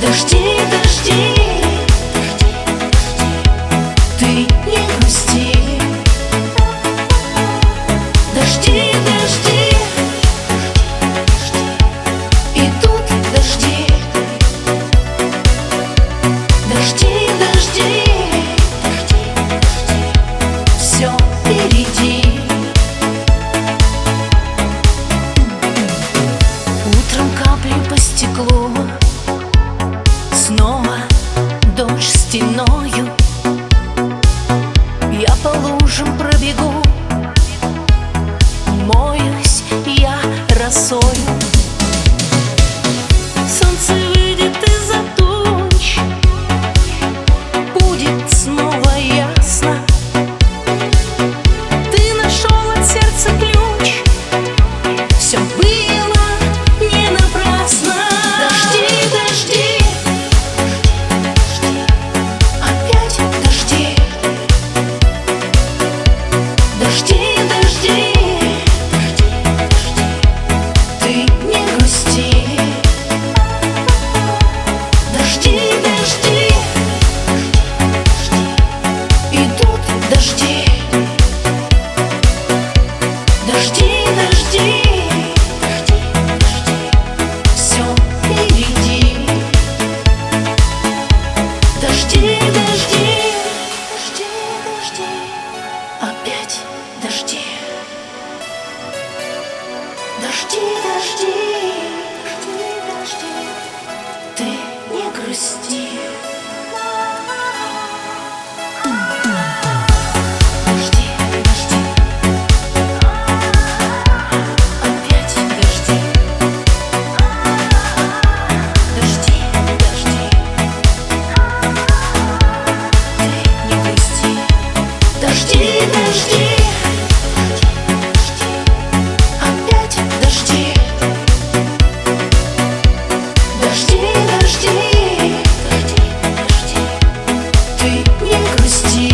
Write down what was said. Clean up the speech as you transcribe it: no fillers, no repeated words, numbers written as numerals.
Дожди, дожди, ты не грусти. Дожди, дожди, идут дожди. Дожди, дожди, все впереди. Утром капли по стеклу, снова дождь стеною. Я по лужам пробегу, моюсь я росою. Солнце выйдет из-за туч, будет снова ясно. Ты нашел от сердца ключ, все было не напрасно. Дожди, дожди, опять дожди. Дожди, дожди, ты не грусти. Дожди, дожди, идут дожди. Дожди, дожди, все впереди. Дожди, дожди, дожди, дожди, опять дожди. Дожди, дожди, дожди, дожди, ты не грусти. Дожди, дожди, опять дожди. Дожди, дожди, ты не грусти. Дожди, дожди, опять дожди. Дожди, дожди, ты не грусти.